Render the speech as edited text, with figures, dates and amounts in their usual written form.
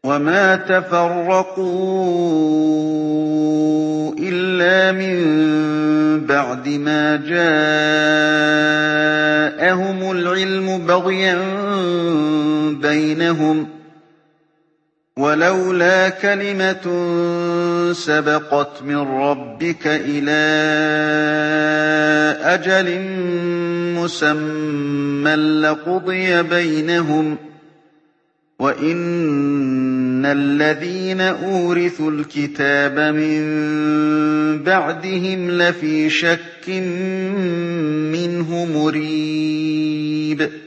وَمَا تَفَرَّقُوا إِلَّا مِن بَعْدِ مَا جَاءَهُمُ الْعِلْمُ بَغْيًا بَيْنَهُمْ ۚ وَلَوْلَا كَلِمَةٌ سَبَقَتْ مِن رَّبِّكَ إِلَىٰ أَجَلٍ مُّسَمًّى لَّقُضِيَ بَيْنَهُمْ ۚ وَإِنَّ الَّذِينَ أُورِثُوا الْكِتَابَ مِن بَعْدِهِمْ لَفِي شَكٍّ مِّنْهُ مُرِيبٍ